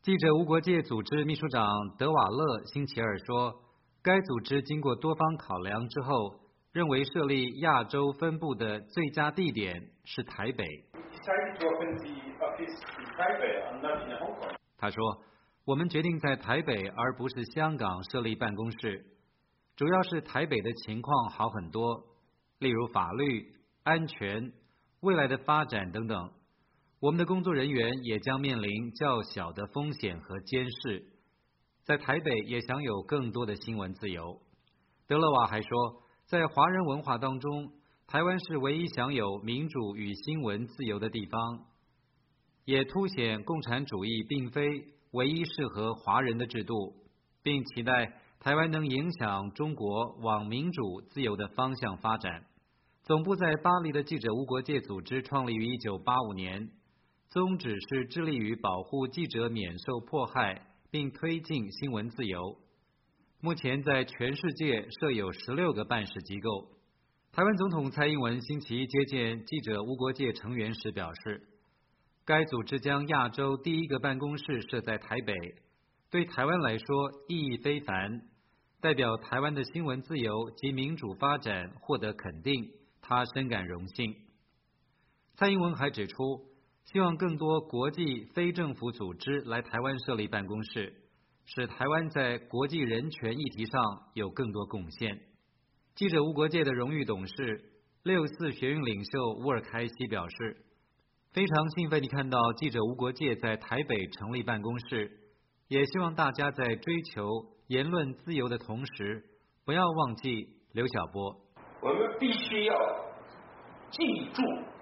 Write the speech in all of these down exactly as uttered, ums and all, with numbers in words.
记者无国界组织秘书长德瓦勒星期二说，该组织经过多方考量之后，认为设立亚洲分部的最佳地点是台北。他说，我们决定在台北而不是香港设立办公室，主要是台北的情况好很多，例如法律、安全、未来的发展等等。我们的工作人员也将面临较小的风险和监视，在台北也享有更多的新闻自由。德勒瓦还说，在华人文化当中，台湾是唯一享有民主与新闻自由的地方，也凸显共产主义并非唯一适合华人的制度，并期待台湾能影响中国往民主自由的方向发展。总部在巴黎的记者无国界组织创立于一九八五年，宗旨是致力于保护记者免受迫害，并推进新闻自由。目前在全世界设有十六个办事机构。台湾总统蔡英文星期一接见记者无国界成员时表示，该组织将亚洲第一个办公室设在台北，对台湾来说意义非凡，代表台湾的新闻自由及民主发展获得肯定，他深感荣幸。蔡英文还指出，希望更多国际非政府组织来台湾设立办公室，使台湾在国际人权议题上有更多贡献。记者无国界的荣誉董事、六四学运领袖乌尔开西表示，非常兴奋地看到记者无国界在台北成立办公室，也希望大家在追求言论自由的同时，不要忘记刘晓波。 我们必须要记住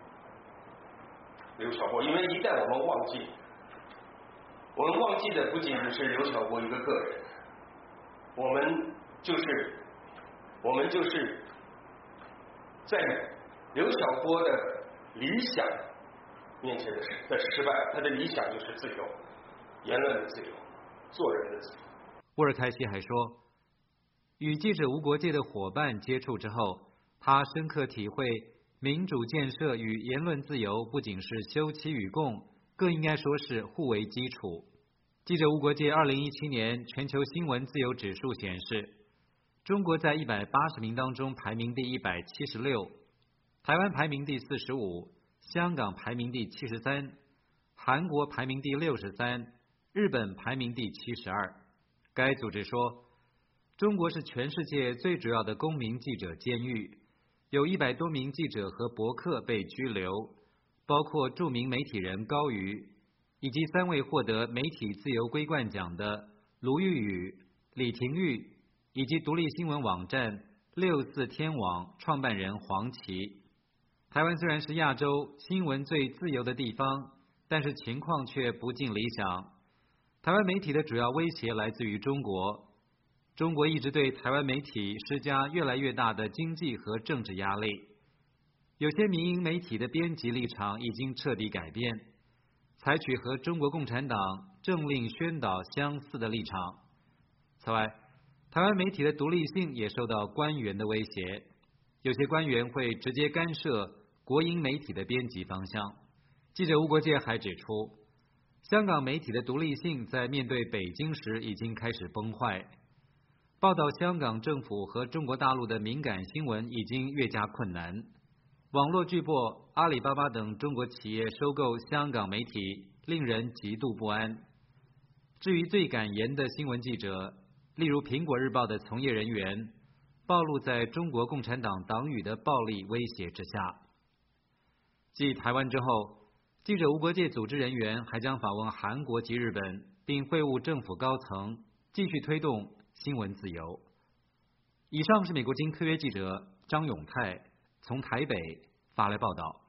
刘晓波，因为一旦我们忘记，我们忘记的不仅仅是刘晓波一个个人，我们就是我们就是在刘晓波的理想面前的的失败。他的理想就是自由，言论的自由，做人的自由。 乌尔开西还说，与记者无国界的伙伴接触之后，他深刻体会民主建设与言论自由不仅是休戚与共，更应该说是互为基础。记者无国界二零一七年全球新闻自由指数显示，中国在一百八十名当中排名第一百七十六，台湾排名第四十五，香港排名第七十三，韩国排名第六十三，日本排名第七十二。该组织说，中国是全世界最主要的公民记者监狱，有一百多名记者和博客被拘留，包括著名媒体人高瑜，以及三位获得媒体自由桂冠奖的卢玉宇、李廷玉，以及独立新闻网站六四天网创办人黄琦。台湾虽然是亚洲新闻最自由的地方，但是情况却不尽理想。台湾媒体的主要威胁来自于中国，中国一直对台湾媒体施加越来越大的经济和政治压力。有些民营媒体的编辑立场已经彻底改变，采取和中国共产党政令宣导相似的立场。此外，台湾媒体的独立性也受到官员的威胁，有些官员会直接干涉国营媒体的编辑方向。记者无国界还指出，香港媒体的独立性在面对北京时已经开始崩坏，报道香港政府和中国大陆的敏感新闻已经越加困难。网络巨擘阿里巴巴等中国企业收购香港媒体，令人极度不安。至于最敢言的新闻记者，例如苹果日报的从业人员，暴露在中国共产党党羽的暴力威胁之下。继台湾之后，记者无国界组织人员还将访问韩国及日本，并会晤政府高层，继续推动新闻自由。以上是美国经特约记者张永泰从台北发来报道。